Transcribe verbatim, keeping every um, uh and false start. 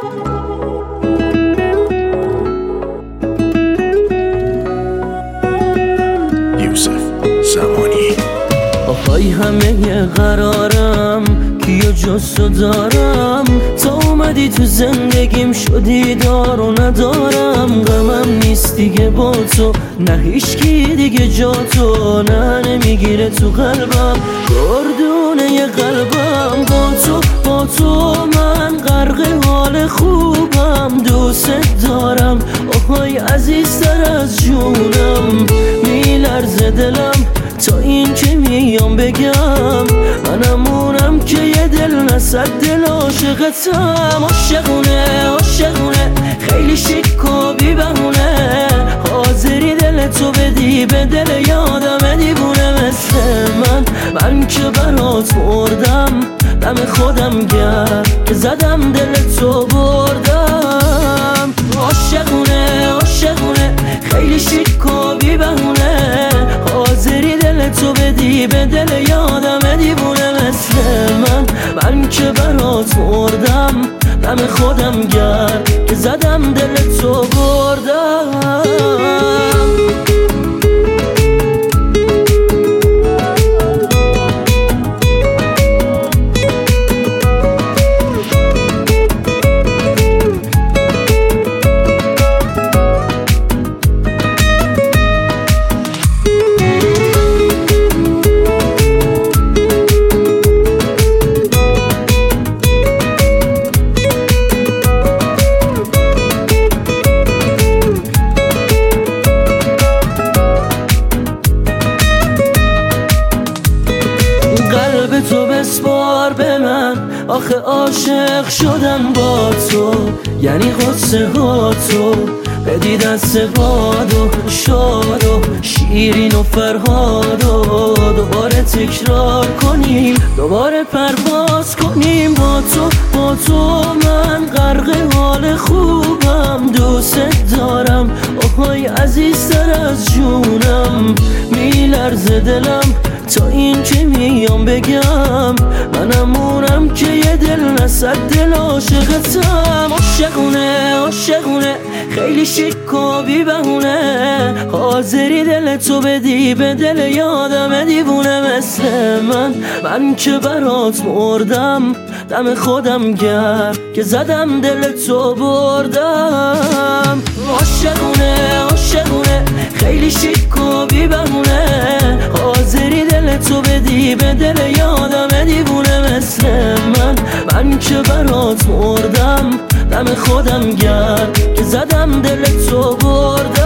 آهای همه قرارم کیو جز تو دارم، تا اومدی تو زندگیم شدی دار و ندارم. غمم نیست دیگه با تو، نه هیچکی دیگه جا تو، نه نمیگیره تو قلبم گردونه قلبم. با تو با تو من غرق حال خوبم، دوست دارم آهای عزیزتر از جونم. میلرزه دلم تا این که میام بگم، منمونم که یه دل نصد دل عاشقتم. عاشقونه عاشقونه خیلی شیک و بی بهونه، حاضری دل تو بدی به دل یادم دیوونه مثل من. من که برات مردم دم خودم گرد که زدم دل تو بردم. عاشقونه عاشقونه خیلی شیک و بی بهونه، حاضری دل تو بدی به دل یادم دیوونه مثل من. من که برات مردم دم خودم گرد که زدم دل تو بردم. تو بسپار به من، آخه عاشق شدم با تو، یعنی قصه ها تو بدی دست باد و شاد و شیرین و فرهاد و دوباره تکرار کنیم، دوباره پرواز کنیم. با تو با تو من غرق حال خوبم، دوست دارم آهای عزیزتر از جونم. میلرزه دلم تا این که میام بگم، منمونم که یه دل نصد دل عاشقتم. عاشقونه عاشقونه خیلی شیک و بی بهونه، حاضری دل تو بدی به دل یادم دیوونه مثل من. من که برات مردم دم خودم گرد که زدم دل تو بردم. عاشقونه عاشقونه خیلی شیک و بی بهونه، حاضری دل تو بدی به دل یادم دیوونه مثل من. من که برات مردم دم خودم گرد که زدم دل تو بردم.